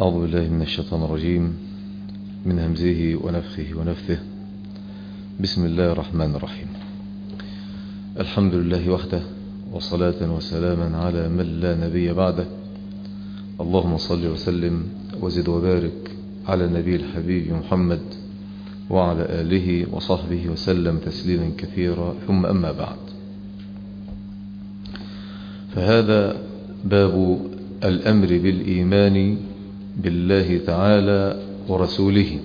أعوذ بالله من الشيطان الرجيم من همزه ونفخه ونفثه. بسم الله الرحمن الرحيم. الحمد لله وحده، وصلاة وسلاما على من لا نبي بعده. اللهم صل وسلم وزد وبارك على النبي الحبيب محمد وعلى آله وصحبه وسلم تسليما كثيرا، ثم أما بعد. فهذا باب الأمر بالإيمان بالله تعالى ورسوله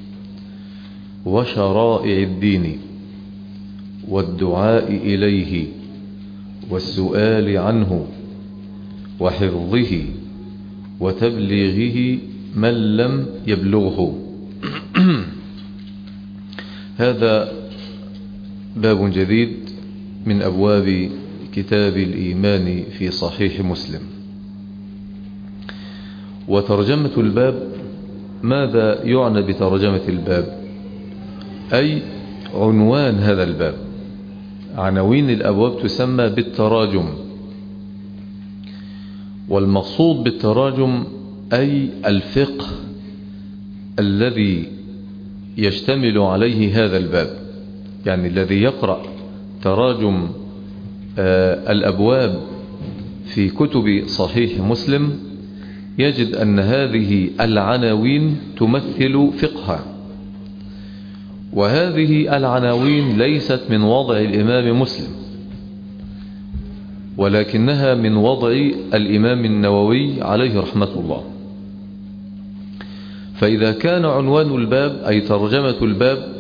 وشرائع الدين والدعاء إليه والسؤال عنه وحفظه وتبليغه من لم يبلغه. هذا باب جديد من أبواب كتاب الإيمان في صحيح مسلم. وترجمة الباب، ماذا يعنى بترجمة الباب؟ أي عنوان هذا الباب. عناوين الأبواب تسمى بالتراجم، والمقصود بالتراجم أي الفقه الذي يشتمل عليه هذا الباب، يعني الذي يقرأ تراجم الأبواب في كتب صحيح مسلم يجد أن هذه العناوين تمثل فقها، وهذه العناوين ليست من وضع الإمام مسلم، ولكنها من وضع الإمام النووي عليه رحمة الله. فإذا كان عنوان الباب أي ترجمة الباب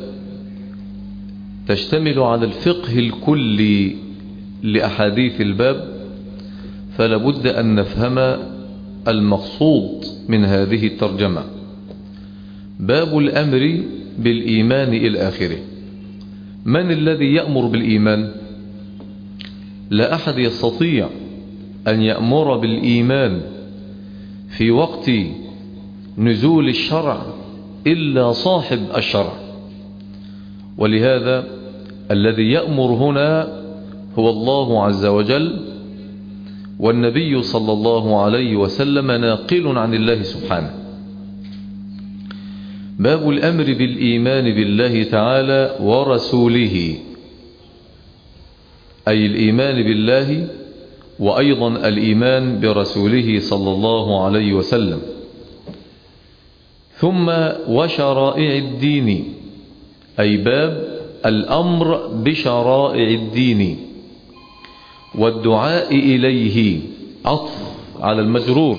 تشتمل على الفقه الكلي لأحاديث الباب، فلا بد أن نفهم المقصود من هذه الترجمة. باب الأمر بالإيمان إلى آخره. من الذي يأمر بالإيمان؟ لا أحد يستطيع أن يأمر بالإيمان في وقت نزول الشرع إلا صاحب الشرع، ولهذا الذي يأمر هنا هو الله عز وجل، والنبي صلى الله عليه وسلم ناقل عن الله سبحانه. باب الأمر بالإيمان بالله تعالى ورسوله، أي الإيمان بالله وأيضا الإيمان برسوله صلى الله عليه وسلم. ثم وشرائع الدين، أي باب الأمر بشرائع الدين والدعاء إليه، عطف على المجرور،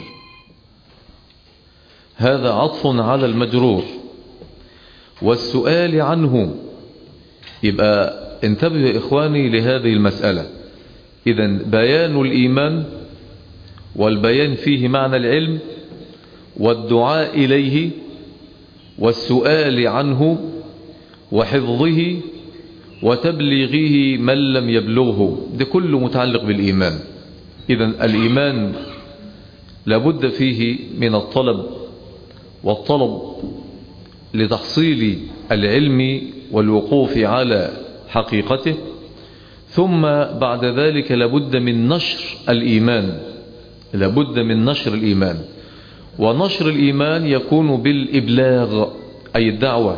هذا عطف على المجرور، والسؤال عنه. يبقى انتبهوا يا إخواني لهذه المسألة. إذن بيان الإيمان، والبيان فيه معنى العلم، والدعاء إليه، والسؤال عنه، وحفظه، وتبليغه من لم يبلغه، ده كله متعلق بالإيمان. إذن الإيمان لابد فيه من الطلب، والطلب لتحصيل العلم والوقوف على حقيقته، ثم بعد ذلك لابد من نشر الإيمان، لابد من نشر الإيمان. ونشر الإيمان يكون بالإبلاغ أي الدعوة.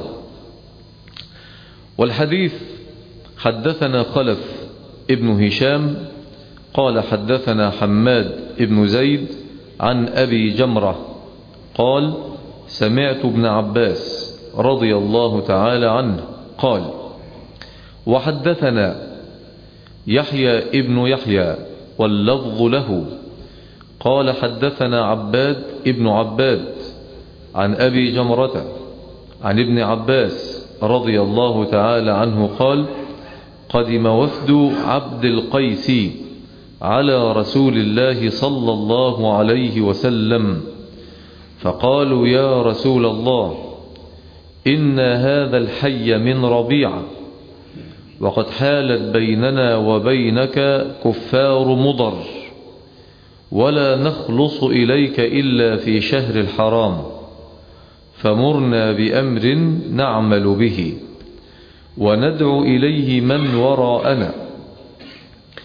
والحديث حدثنا خلف ابن هشام قال حدثنا حماد ابن زيد عن أبي جمرة قال سمعت ابن عباس رضي الله تعالى عنه قال وحدثنا يحيى ابن يحيى واللفظ له قال حدثنا عباد ابن عباد عن أبي جمرة عن ابن عباس رضي الله تعالى عنه قال قدم وفد عبد القيس على رسول الله صلى الله عليه وسلم فقالوا يا رسول الله إن هذا الحي من ربيعة، وقد حالت بيننا وبينك كفار مضر، ولا نخلص إليك إلا في شهر الحرام، فمرنا بأمر نعمل به وندعو إليه من وراءنا.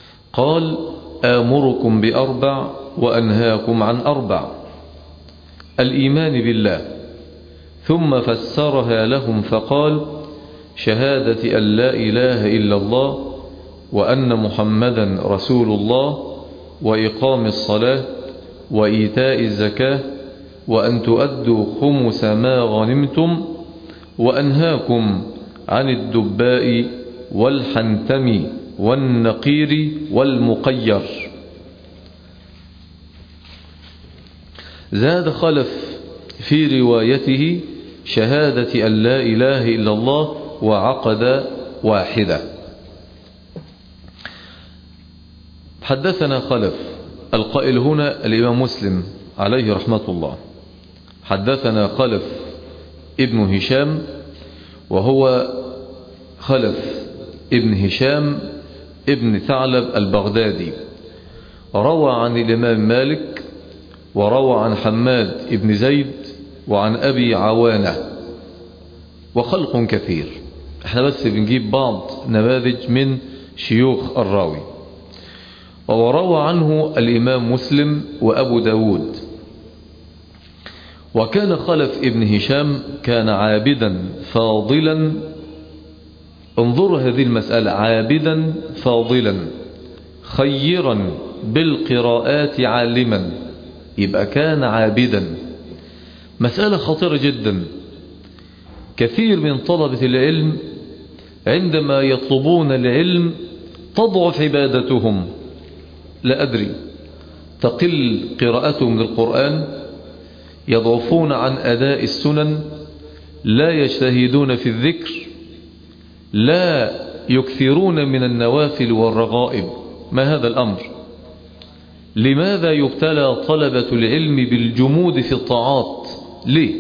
قال آمركم بأربع وأنهاكم عن أربع. الإيمان بالله، ثم فسرها لهم فقال: شهادة أن لا إله إلا الله وأن محمدا رسول الله وإقام الصلاة وإيتاء الزكاة وأن تؤدوا خمس ما غنمتم وأنهاكم عن الدباء والحنتم والنقير والمقير. زاد خلف في روايته: شهادة أن لا إله إلا الله وعقد واحدة. حدثنا خلف، القائل هنا الإمام مسلم عليه رحمة الله. حدثنا خلف ابن هشام، وهو خلف ابن هشام ابن ثعلب البغدادي، روى عن الإمام مالك، وروى عن حماد ابن زيد، وعن أبي عوانة، وخلق كثير. احنا بس بنجيب بعض نماذج من شيوخ الراوي. وروى عنه الإمام مسلم وأبو داود. وكان خلف ابن هشام كان عابدا فاضلا. انظروا هذه المسألة: عابدا فاضلا خيرا بالقراءات عالما. يبقى كان عابدا. مسألة خطيرة جدا. كثير من طلبة العلم عندما يطلبون العلم تضعف عبادتهم، لا أدري، تقل قراءتهم للقرآن، يضعفون عن أداء السنن، لا يجتهدون في الذكر، لا يكثرون من النوافل والرغائب. ما هذا الأمر؟ لماذا يبتلى طلبة العلم بالجمود في الطاعات؟ ليه؟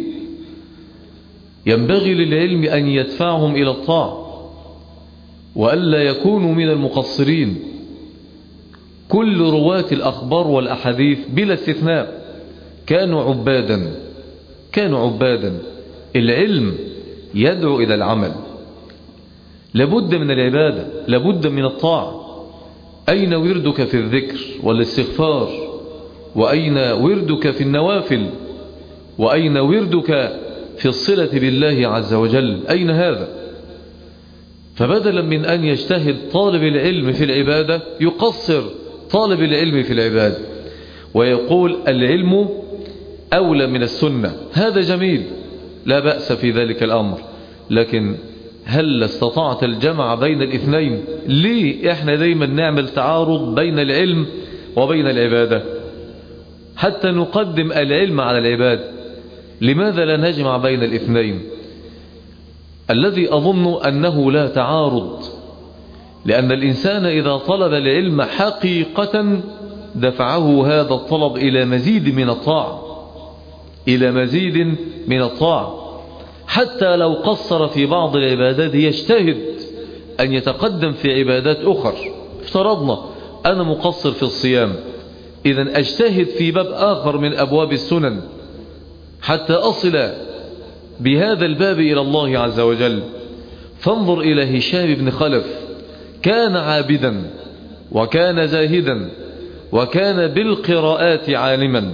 ينبغي للعلم أن يدفعهم إلى الطاعة وألا يكونوا من المقصرين. كل رواة الأخبار والأحاديث بلا استثناء كانوا عبادا، كانوا عبادا. العلم يدعو إلى العمل، لابد من العبادة، لابد من الطاعة. أين وردك في الذكر والاستغفار؟ وأين وردك في النوافل؟ وأين وردك في الصلة بالله عز وجل؟ أين هذا؟ فبدلا من أن يجتهد طالب العلم في العبادة يقصر طالب العلم في العبادة ويقول العلم أولى من السنة. هذا جميل، لا بأس في ذلك الأمر، لكن هل استطعت الجمع بين الاثنين؟ ليه احنا دايما نعمل تعارض بين العلم وبين العبادة حتى نقدم العلم على العبادة؟ لماذا لا نجمع بين الاثنين؟ الذي أظن أنه لا تعارض، لأن الإنسان إذا طلب العلم حقيقة دفعه هذا الطلب إلى مزيد من الطاعة، إلى مزيد من الطاعة. حتى لو قصر في بعض العبادات يجتهد أن يتقدم في عبادات أخرى. افترضنا أنا مقصر في الصيام، إذن أجتهد في باب آخر من أبواب السنن حتى أصل بهذا الباب إلى الله عز وجل. فانظر إلى هشام بن خلف، كان عابدا وكان زاهدا وكان بالقراءات عالما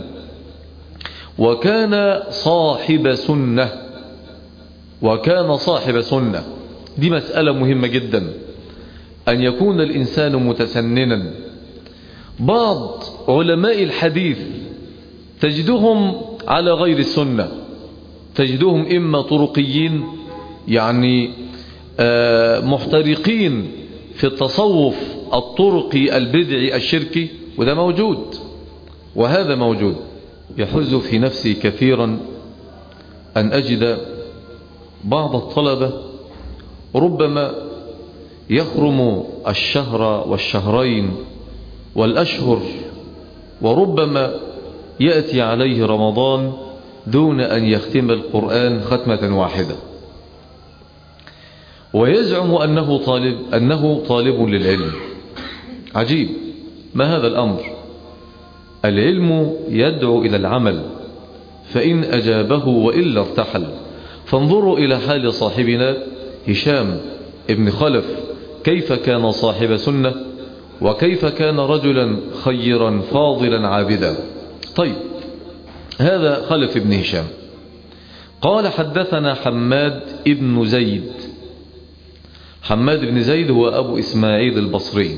وكان صاحب سنة، وكان صاحب سنة. دي مسألة مهمة جدا، أن يكون الإنسان متسننا. بعض علماء الحديث تجدهم على غير السنة، تجدهم إما طرقيين، يعني محترقين في التصوف الطرقي البدعي الشركي، وده موجود وهذا موجود. يحز في نفسي كثيرا أن أجد بعض الطلبة ربما يخرم الشهر والشهرين والأشهر، وربما يأتي عليه رمضان دون أن يختم القرآن ختمة واحدة، ويزعم أنه طالب للعلم. عجيب، ما هذا الأمر؟ العلم يدعو إلى العمل، فإن أجابه وإلا ارتحل. فانظروا إلى حال صاحبنا هشام ابن خلف، كيف كان صاحب سنة، وكيف كان رجلا خيرا فاضلا عابدا. طيب، هذا خلف بن هشام. قال حدثنا حماد بن زيد. حماد بن زيد هو أبو إسماعيل البصري،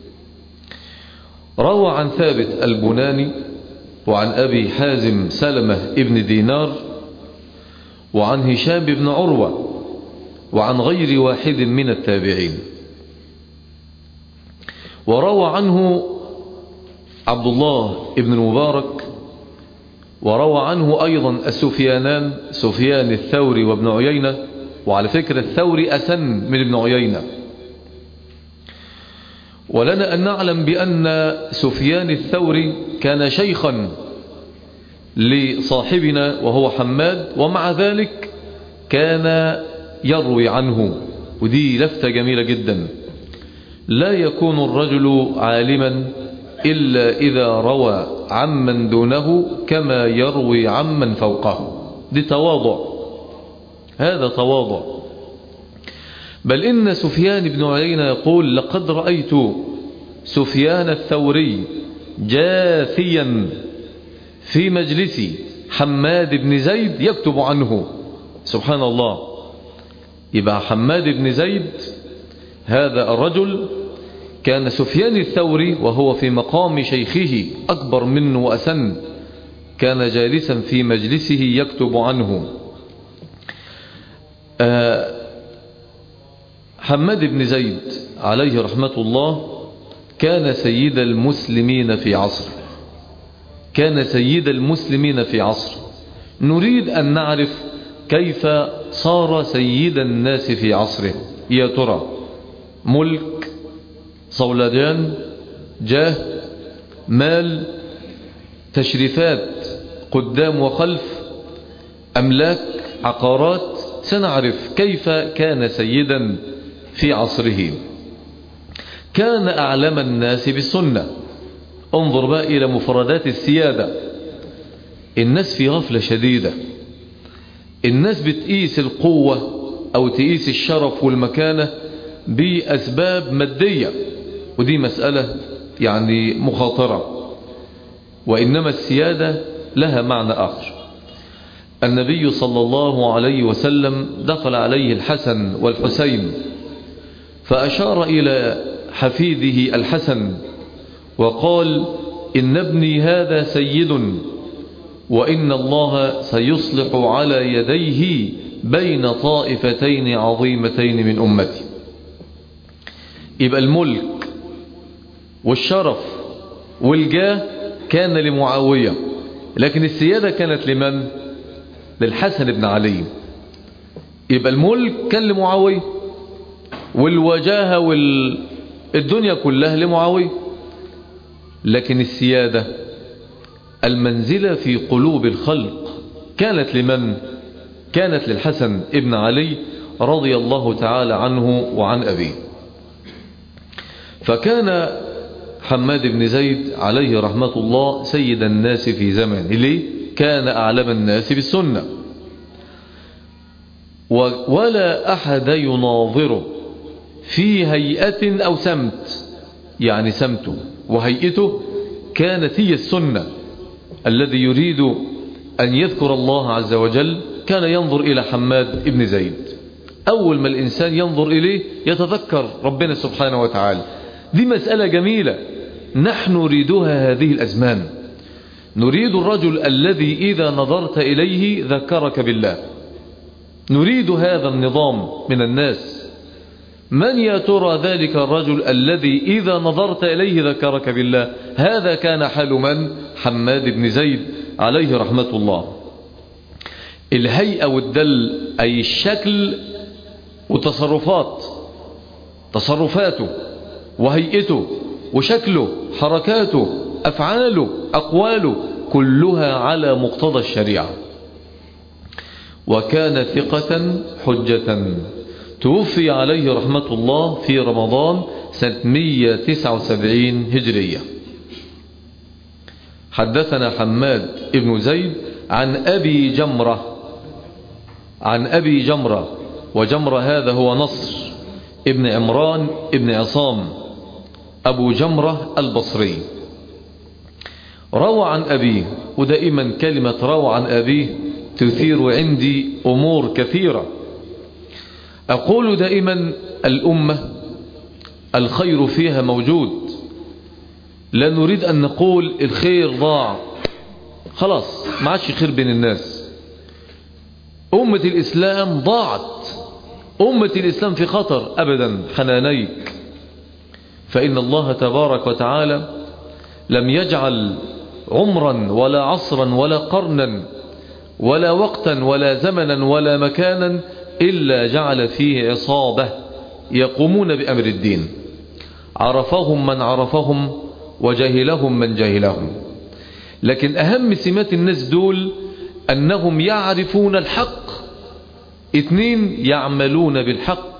روى عن ثابت البناني وعن أبي حازم سلمة ابن دينار وعن هشام بن عروة وعن غير واحد من التابعين. وروى عنه عبد الله ابن المبارك، وروى عنه أيضا السفيانان، سفيان الثوري وابن عيينة. وعلى فكرة الثوري أسن من ابن عيينة. ولنا أن نعلم بأن سفيان الثوري كان شيخا لصاحبنا وهو حماد، ومع ذلك كان يروي عنه. ودي لفتة جميلة جدا. لا يكون الرجل عالما إلا إذا روى عمن دونه كما يروي عمن فوقه. دي تواضع، هذا تواضع. بل إن سفيان بن عيينة يقول: لقد رأيت سفيان الثوري جاثيا في مجلس حماد بن زيد يكتب عنه. سبحان الله. يبقى حماد بن زيد هذا الرجل كان سفيان الثوري وهو في مقام شيخه أكبر منه وأسن، كان جالسا في مجلسه يكتب عنه. حماد بن زيد عليه رحمة الله كان سيد المسلمين في عصره، كان سيد المسلمين في عصره. نريد أن نعرف كيف صار سيد الناس في عصره. يا ترى ملك، صولجان، جاه، مال، تشريفات قدام وخلف، أملاك، عقارات؟ سنعرف كيف كان سيدا في عصره. كان أعلم الناس بالسنة. انظر بقى إلى مفردات السيادة. الناس في غفلة شديدة. الناس بتقيس القوة أو تقيس الشرف والمكانة بأسباب مادية، ودي مسألة يعني مخاطرة. وإنما السيادة لها معنى آخر. النبي صلى الله عليه وسلم دخل عليه الحسن والحسين فأشار إلى حفيده الحسن وقال: إن ابني هذا سيد، وإن الله سيصلح على يديه بين طائفتين عظيمتين من أمتي. يبقى الملك والشرف والجاه كان لمعاوية، لكن السيادة كانت لمن؟ للحسن بن علي. يبقى الملك كان لمعاوية، والوجاهة والدنيا كلها لمعاوية، لكن السيادة المنزلة في قلوب الخلق كانت لمن؟ كانت للحسن ابن علي رضي الله تعالى عنه وعن أبيه. فكان حماد بن زيد عليه رحمة الله سيد الناس في زمانه. ليه؟ كان أعلم الناس بالسنة، ولا أحد يناظره في هيئة أو سمت. يعني سمته وهيئته كانت هي السنة. الذي يريد أن يذكر الله عز وجل كان ينظر إلى حماد بن زيد. أول ما الإنسان ينظر إليه يتذكر ربنا سبحانه وتعالى. دي مسألة جميلة نحن نريدها هذه الأزمان. نريد الرجل الذي إذا نظرت إليه ذكرك بالله. نريد هذا النظام من الناس. من يا ترى ذلك الرجل الذي إذا نظرت إليه ذكرك بالله؟ هذا كان حال من؟ حماد بن زيد عليه رحمة الله. الهيئة والدل أي الشكل وتصرفات، تصرفاته وهيئته وشكله، حركاته، أفعاله، أقواله، كلها على مقتضى الشريعة. وكان ثقة حجة. توفي عليه رحمة الله في رمضان سنة 179 هجرية. حدثنا حماد بن زيد عن أبي جمرة، عن أبي جمرة، وجمرة هذا هو نصر ابن عمران ابن عصام أبو جمرة البصري. روى عن أبيه، ودائما كلمة روى عن أبيه تثير عندي أمور كثيرة. أقول دائما الأمة الخير فيها موجود، لا نريد أن نقول الخير ضاع، خلاص ما عادش خير بين الناس. أمة الإسلام ضاعت، أمة الإسلام في خطر أبدا، حنانيك. فإن الله تبارك وتعالى لم يجعل عمرا ولا عصرا ولا قرنا ولا وقتا ولا زمنا ولا مكانا إلا جعل فيه عصابة يقومون بأمر الدين، عرفهم من عرفهم وجهلهم من جهلهم. لكن أهم سمات الناس دول أنهم يعرفون الحق، 2 يعملون بالحق،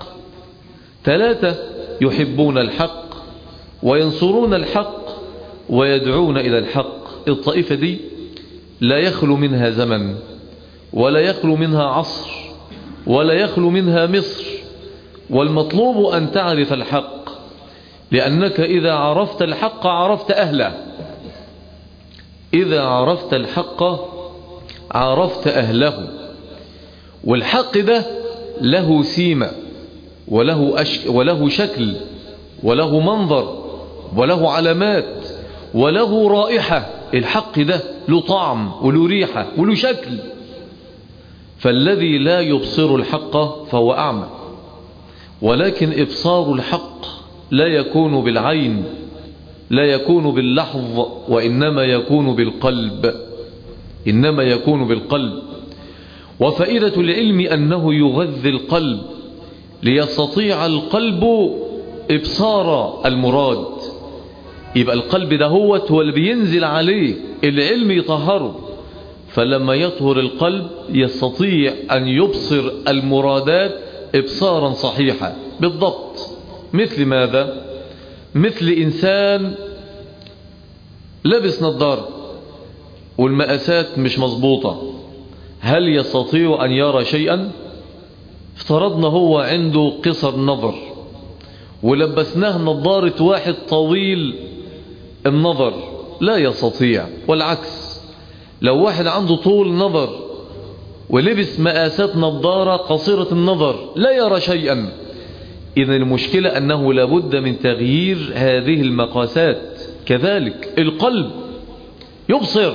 3 يحبون الحق وينصرون الحق ويدعون إلى الحق. الطائفة دي لا يخلو منها زمن ولا يخلو منها عصر ولا يخلو منها مصر. والمطلوب أن تعرف الحق، لأنك إذا عرفت الحق عرفت أهله، إذا عرفت الحق عرفت أهله. والحق ده له سيمة وله شكل وله منظر وله علامات وله رائحة. الحق ده له طعم وله ريحة وله شكل. فالذي لا يبصر الحق فهو أعمى. ولكن إبصار الحق لا يكون بالعين، لا يكون باللحظ، وإنما يكون بالقلب، إنما يكون بالقلب. وفائدة العلم أنه يغذي القلب ليستطيع القلب إبصار المراد. يبقى القلب ده هو اللي بينزل عليه العلم يطهره، فلما يطهر القلب يستطيع أن يبصر المرادات إبصارا صحيحا بالضبط. مثل ماذا؟ مثل إنسان لبس نظارة والمقاسات مش مظبوطة، هل يستطيع أن يرى شيئا؟ افترضنا هو عنده قصر نظر ولبسناه نظارة واحد طويل النظر، لا يستطيع. والعكس، لو واحد عنده طول نظر ولبس مقاسات نظارة قصيرة النظر لا يرى شيئا. إذن المشكلة أنه لابد من تغيير هذه المقاسات. كذلك القلب يبصر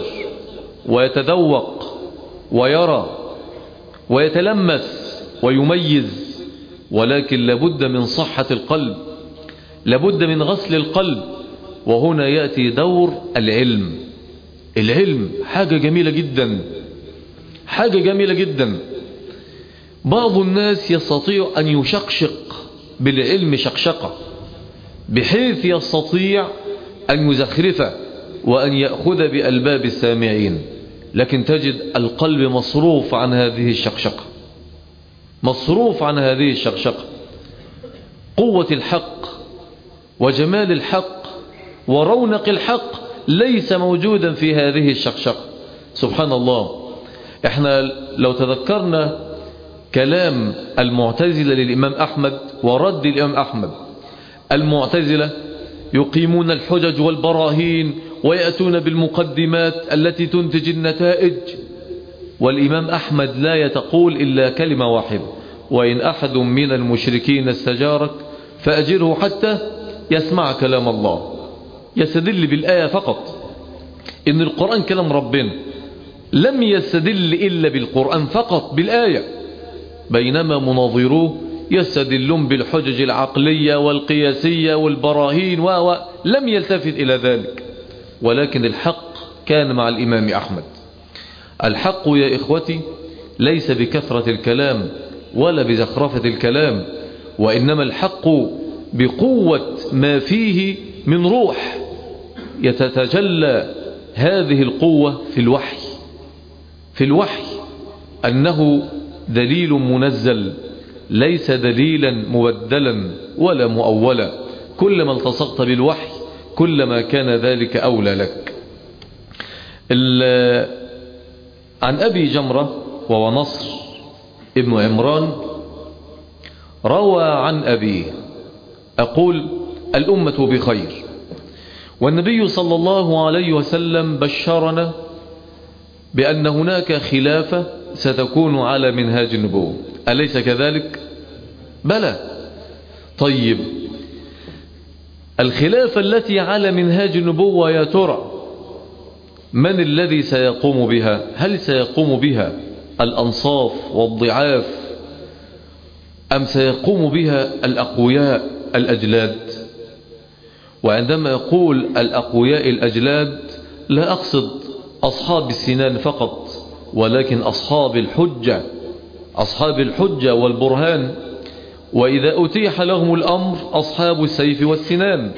ويتذوق ويرى ويتلمس ويميز، ولكن لابد من صحة القلب، لابد من غسل القلب. وهنا يأتي دور العلم. العلم حاجة جميلة جدا، حاجة جميلة جدا. بعض الناس يستطيع أن يشقشق بالعلم شقشقة بحيث يستطيع أن يزخرفه وأن يأخذ بألباب السامعين، لكن تجد القلب مصروف عن هذه الشقشقة، مصروف عن هذه الشقشقة. قوة الحق وجمال الحق ورونق الحق ليس موجودا في هذه الشقشقة. سبحان الله. احنا لو تذكرنا كلام المعتزلة للإمام أحمد ورد الإمام أحمد، المعتزلة يقيمون الحجج والبراهين ويأتون بالمقدمات التي تنتج النتائج، والإمام أحمد لا يتقول إلا كلمة واحدة: وإن أحد من المشركين استجارك فأجره حتى يسمع كلام الله. يستدل بالآية فقط، إن القرآن كلام ربنا، لم يستدل إلا بالقرآن فقط بالآية، بينما مناظروه يستدلون بالحجج العقلية والقياسية والبراهين لم يلتفت إلى ذلك. ولكن الحق كان مع الإمام أحمد. الحق يا إخوتي ليس بكثرة الكلام ولا بزخرفة الكلام، وإنما الحق بقوة ما فيه من روح. يتتجلى هذه القوة في الوحي، في الوحي أنه دليل منزل ليس دليلا مبدلا ولا مؤولا. كلما التصقت بالوحي كلما كان ذلك أولى لك. عن أبي جمرة وهو نصر ابن عمران روى عن أبيه: أقول الأمة بخير والنبي صلى الله عليه وسلم بشرنا بأن هناك خلافة ستكون على منهاج النبوة، أليس كذلك؟ بلى. طيب الخلافة التي على منهاج النبوة يا ترى من الذي سيقوم بها؟ هل سيقوم بها الأنصاف والضعاف أم سيقوم بها الأقوياء الأجلاد؟ وعندما يقول الأقوياء الأجلاد لا أقصد أصحاب السنان فقط، ولكن أصحاب الحجة والبرهان، وإذا أتيح لهم الأمر أصحاب السيف والسنان،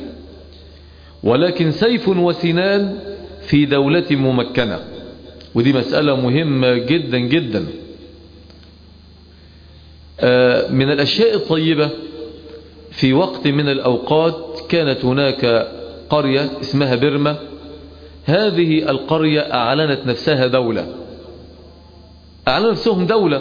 ولكن سيف وسنان في دولة ممكنة، ودي مسألة مهمة جدا جدا. من الأشياء الطيبة في وقت من الأوقات كانت هناك قرية اسمها برما. هذه القرية أعلنت نفسها دولة، أعلنت نفسهم دولة،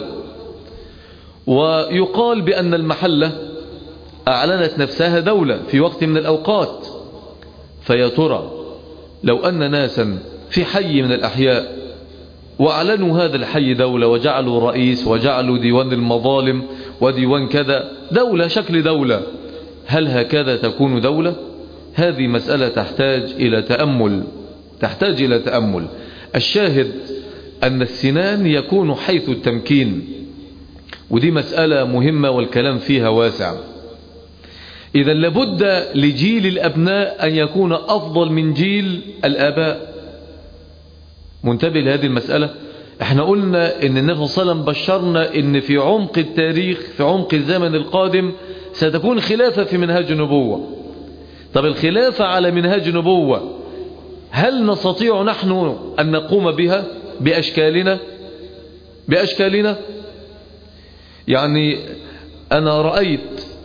ويقال بأن المحلة أعلنت نفسها دولة في وقت من الأوقات. فيا ترى لو أن ناسا في حي من الأحياء وأعلنوا هذا الحي دولة وجعلوا رئيس وجعلوا ديوان المظالم وديوان كذا، دولة شكل دولة، هل هكذا تكون دولة؟ هذه مسألة تحتاج إلى تأمل. الشاهد أن السنان يكون حيث التمكين، ودي مسألة مهمة والكلام فيها واسع. إذا لابد لجيل الأبناء أن يكون أفضل من جيل الآباء. منتبه لهذه المسألة. احنا قلنا ان النبي صلى الله عليه وسلم بشرنا ان في عمق التاريخ، في عمق الزمن القادم ستكون خلافة في منهاج النبوة. طب الخلافة على منهاج النبوة هل نستطيع نحن أن نقوم بها بأشكالنا؟ يعني أنا رأيت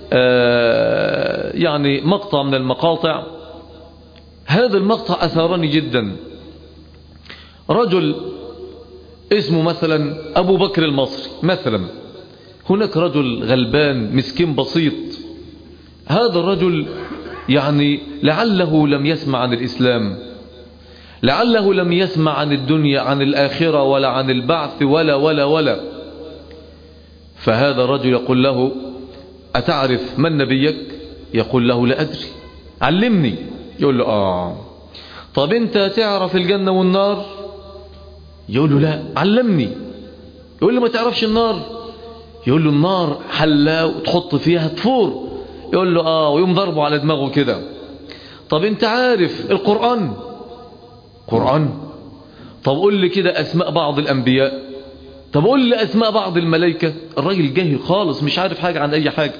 يعني مقطع من المقاطع، هذا المقطع أثارني جدا. رجل اسمه مثلا أبو بكر المصري مثلا، هناك رجل غلبان مسكين بسيط، هذا الرجل يعني لعله لم يسمع عن الإسلام، لعله لم يسمع عن الدنيا، عن الآخرة، ولا عن البعث، ولا. فهذا الرجل يقول له: أتعرف من نبيك؟ يقول له: لا أدري، علمني. يقول له: طب أنت تعرف الجنة والنار؟ يقول له: لا، علمني. يقول له: ما تعرفش النار؟ يقول له: النار حلة وتحط فيها تفور. يقول له: ويوم ضربه على دماغه كده. طب أنت عارف القرآن؟ قرآن؟ طب قول لي كده أسماء بعض الأنبياء، طب قول لي أسماء بعض الملائكة. الراجل جاهل خالص، مش عارف حاجة عن أي حاجة.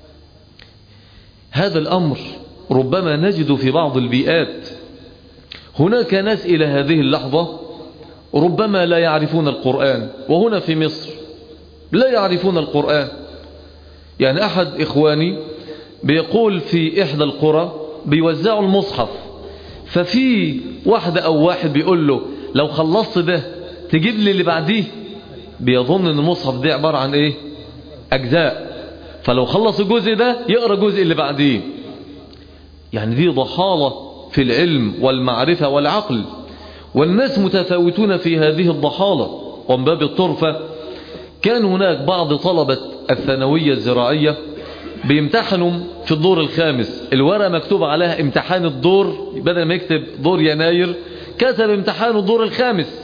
هذا الأمر ربما نجد في بعض البيئات. هناك ناس إلى هذه اللحظة ربما لا يعرفون القرآن، وهنا في مصر لا يعرفون القرآن. يعني أحد إخواني بيقول في إحدى القرى بيوزعوا المصحف، ففي واحدة أو واحد بيقول له: لو خلصت ده تجيب لي اللي بعديه. بيظن ان المصحف ده عبارة عن ايه؟ أجزاء، فلو خلص الجزء ده يقرأ الجزء اللي بعديه. يعني دي ضحالة في العلم والمعرفة والعقل، والناس متفاوتون في هذه الضحالة. ومن باب الطرفة كان هناك بعض طلبة الثانوية الزراعية بيمتحنوا في الدور الخامس، الورقة مكتوب عليها امتحان الدور، بدل ما يكتب دور يناير كتب امتحان الدور الخامس.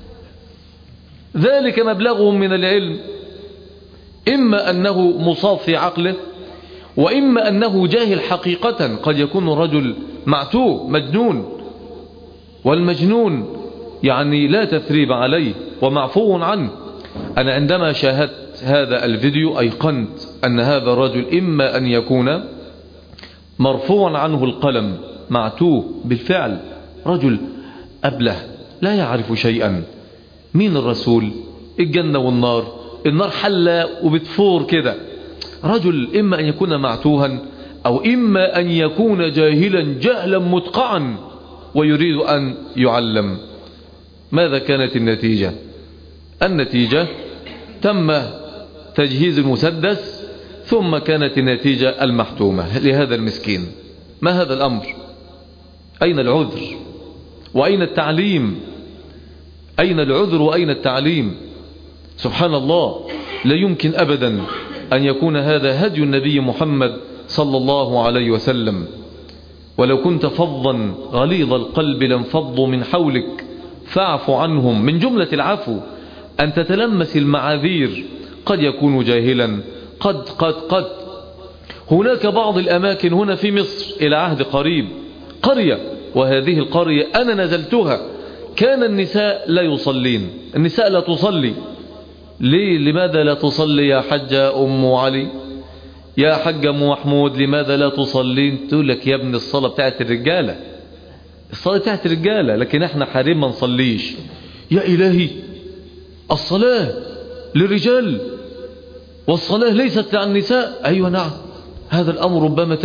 ذلك مبلغهم من العلم، إما أنه مصاب في عقله، وإما أنه جاهل حقيقة. قد يكون رجل معتوه مجنون، والمجنون يعني لا تثريب عليه ومعفو عنه. أنا عندما شاهدت هذا الفيديو أيقنت أن هذا الرجل إما أن يكون مرفوع عنه القلم، معتوه بالفعل، رجل أبله لا يعرف شيئا. مين الرسول؟ الجنة والنار، النار حلة وبتفور كده. رجل إما أن يكون معتوها، أو إما أن يكون جاهلا جهلا مدقعا ويريد أن يعلم. ماذا كانت النتيجة؟ النتيجة تم تجهيز المسدس، ثم كانت النتيجة المحتومة لهذا المسكين. ما هذا الأمر؟ أين العذر وأين التعليم؟ أين العذر وأين التعليم؟ سبحان الله، لا يمكن أبدا أن يكون هذا هدي النبي محمد صلى الله عليه وسلم. ولو كنت فظا غليظ القلب لانفضوا من حولك فاعف عنهم. من جملة العفو أن تتلمس المعاذير، قد يكون جاهلا، قد هناك بعض الأماكن هنا في مصر إلى عهد قريب قرية، وهذه القرية أنا نزلتها، كان النساء لا يصلين، النساء لا تصلي. ليه؟ لماذا لا تصلي يا حجة أم علي، يا حجة أم محمود، لماذا لا تصلين؟ تقول لك يا ابن الصلاة بتاعت الرجالة، الصلاة بتاعت الرجالة، لكن احنا حريم ما نصليش. يا إلهي، الصلاة للرجال والصلاة ليست عن النساء. أيوة نعم، هذا الأمر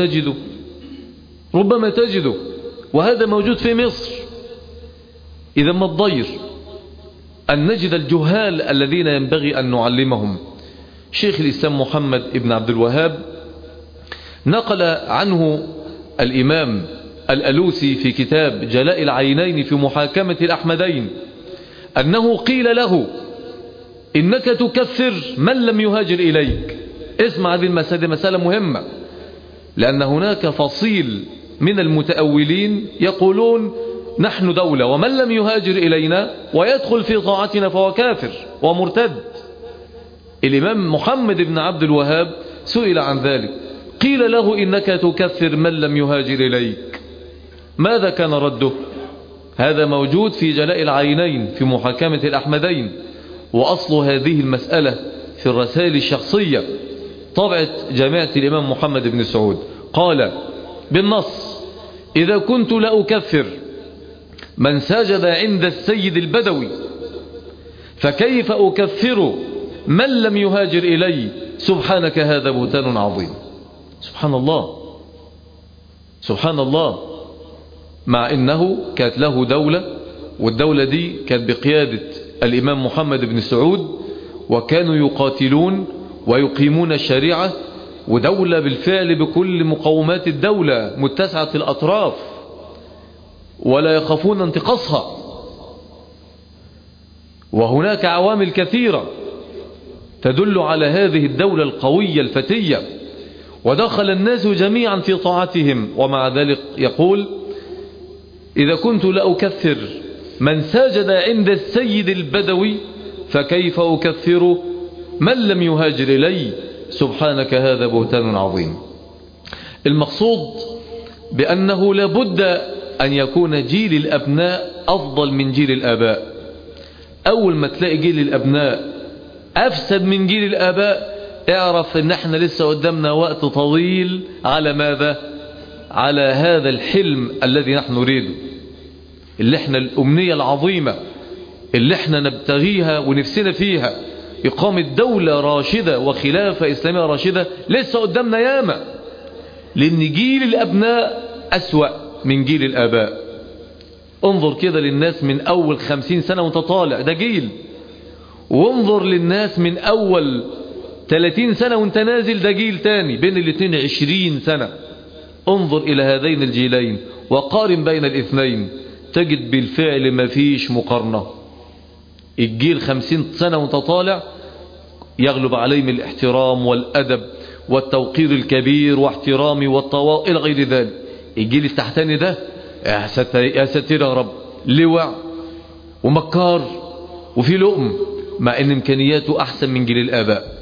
ربما تجده وهذا موجود في مصر. إذا ما الضير أن نجد الجهال الذين ينبغي أن نعلمهم. شيخ الإسلام محمد ابن عبد الوهاب نقل عنه الإمام الألوسي في كتاب جلاء العينين في محاكمة الأحمدين أنه قيل له إنك تكفر من لم يهاجر إليك. اسمع، هذه المسألة مسألة مهمة، لأن هناك فصيل من المتأولين يقولون نحن دولة ومن لم يهاجر إلينا ويدخل في طاعتنا فهو كافر ومرتد. الإمام محمد بن عبد الوهاب سئل عن ذلك، قيل له إنك تكفر من لم يهاجر إليك، ماذا كان رده؟ هذا موجود في جلاء العينين في محاكمة الأحمدين، وأصل هذه المسألة في الرسائل الشخصية طبعت جامعة الإمام محمد بن سعود. قال بالنص: إذا كنت لأكفر من سجد عند السيد البدوي فكيف أكفر من لم يهاجر إلي؟ سبحانك هذا بهتان عظيم. سبحان الله، سبحان الله. مع إنه كانت له دولة، والدولة دي كانت بقيادة الإمام محمد بن سعود، وكانوا يقاتلون ويقيمون الشريعة، ودولة بالفعل بكل مقومات الدولة متسعة الأطراف ولا يخافون انتقاصها. وهناك عوامل كثيرة تدل على هذه الدولة القوية الفتية، ودخل الناس جميعا في طاعتهم. ومع ذلك يقول: إذا كنت لأكفر من ساجد عند السيد البدوي فكيف أكفر من لم يهاجر إلي؟ سبحانك هذا بهتان عظيم. المقصود بأنه لابد أن يكون جيل الأبناء أفضل من جيل الآباء. أول ما تلاقي جيل الأبناء أفسد من جيل الآباء، اعرف ان احنا لسه قدامنا وقت طويل على ماذا؟ على هذا الحلم الذي نحن نريده، اللي احنا الأمنية العظيمة اللي احنا نبتغيها ونفسنا فيها، إقامة دولة راشدة وخلافة إسلامية راشدة، لسه قدامنا ياما. لأن جيل الأبناء أسوأ من جيل الآباء. انظر كده للناس من أول 50 سنة وانت طالع، ده جيل. وانظر للناس من أول 30 سنة وانت نازل، ده جيل تاني. بين الاثنين 20 سنة. انظر إلى هذين الجيلين وقارن بين الاثنين، تجد بالفعل ما فيش مقارنة. الجيل 50 سنة وانت طالع يغلب عليهم الاحترام والأدب والتوقير الكبير واحترامي والطواء إلى غير ذلك. الجيل التحتاني ده يا ساتر يا رب، لوع ومكار وفي لؤم، مع ان امكانياته احسن من جيل الآباء.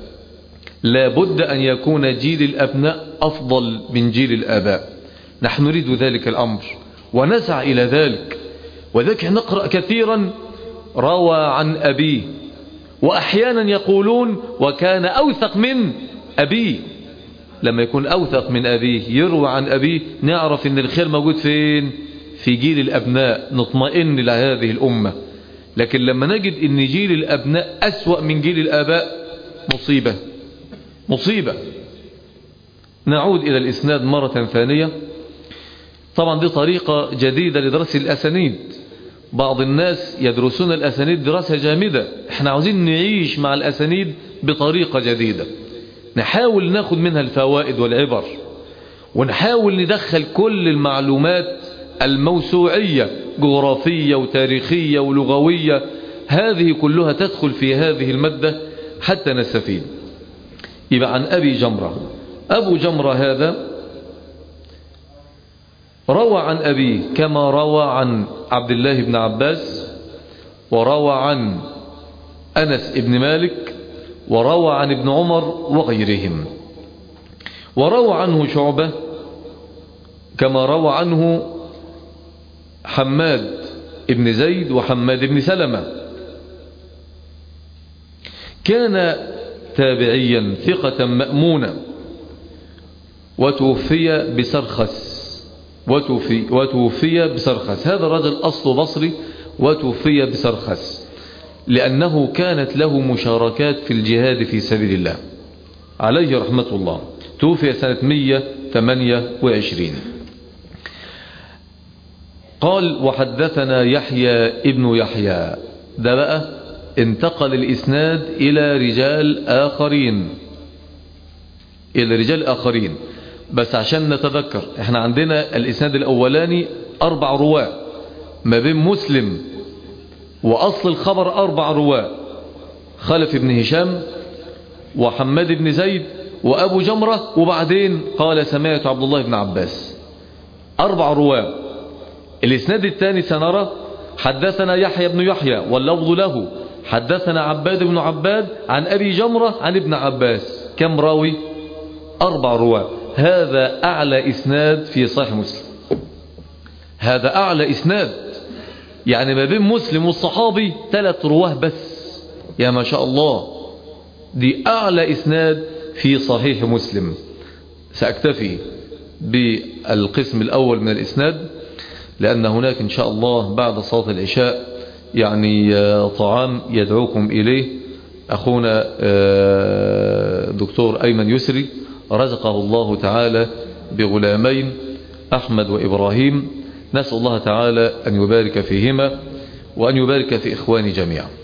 لابد ان يكون جيل الأبناء افضل من جيل الآباء. نحن نريد ذلك الامر ونسعى الى ذلك. وذلك نقرأ كثيرا روى عن أبيه، وأحيانا يقولون وكان أوثق من أبيه. لما يكون أوثق من أبيه يروى عن أبيه، نعرف ان الخير موجود فين؟ في جيل الأبناء، نطمئن لهذه الأمة. لكن لما نجد ان جيل الأبناء أسوأ من جيل الآباء، مصيبة مصيبة. نعود إلى الإسناد مرة ثانية. طبعا دي طريقة جديدة لدراسة الأسانيد. بعض الناس يدرسون الأسانيد دراسة جامدة، احنا عاوزين نعيش مع الأسانيد بطريقة جديدة، نحاول ناخد منها الفوائد والعبر، ونحاول ندخل كل المعلومات الموسوعية، جغرافية وتاريخية ولغوية، هذه كلها تدخل في هذه المادة حتى نستفيد. يبقى عن أبي جمرة. أبو جمرة هذا روى عن أبيه كما روى عن عبد الله بن عباس، وروى عن أنس بن مالك، وروى عن ابن عمر وغيرهم. وروى عنه شعبة كما روى عنه حماد بن زيد وحماد بن سلمة. كان تابعيا ثقة مأمونا، وتوفي بسرخس. هذا الرجل أصله بصري وتوفي بسرخس لأنه كانت له مشاركات في الجهاد في سبيل الله عليه رحمة الله. توفي سنة 128. قال وحدثنا يحيى ابن يحيى. ده بقى انتقل الإسناد إلى رجال آخرين. بس عشان نتذكر، احنا عندنا الإسناد الأولاني 4 رواة، ما بين مسلم وأصل الخبر 4 رواة: خلف بن هشام وحماد بن زيد وأبو جمرة، وبعدين قال سمعت عبد الله بن عباس. 4 رواة. الإسناد الثاني سنرى حدثنا يحيى بن يحيى واللفظ له، حدثنا عباد بن عباد عن أبي جمرة عن ابن عباس. كم راوي؟ 4 رواة. هذا أعلى إسناد في صحيح مسلم. هذا أعلى إسناد، يعني ما بين مسلم والصحابي 3 رواه بس. يا ما شاء الله، دي أعلى إسناد في صحيح مسلم. سأكتفي بالقسم الأول من الإسناد، لأن هناك إن شاء الله بعد صلاة العشاء يعني طعام يدعوكم إليه أخونا دكتور أيمن يسري، رزقه الله تعالى بغلامين أحمد وإبراهيم. نسأل الله تعالى أن يبارك فيهما وأن يبارك في إخواني جميعا.